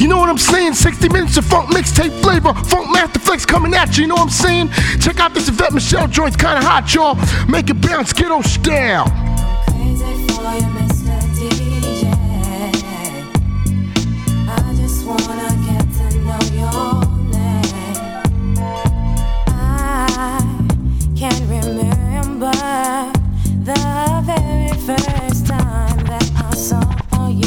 You know what I'm saying? 60 minutes of funk mixtape flavor. Funk Master Flex coming at you, you know what I'm saying? Check out this Yvette Michelle joint's kinda hot, y'all. Make it bounce, Ghetto style. Crazy for you, Mr. DJ. I just wanna get to know your name. I can't remember the very first time that I saw you.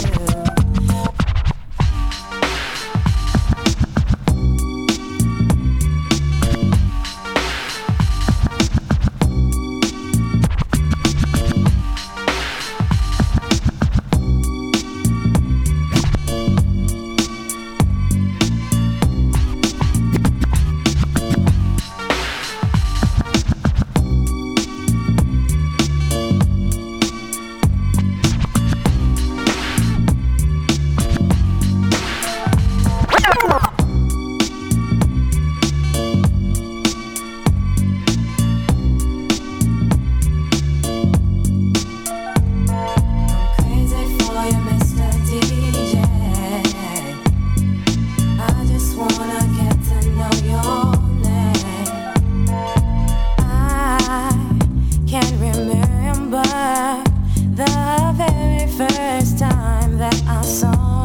The very first time that I saw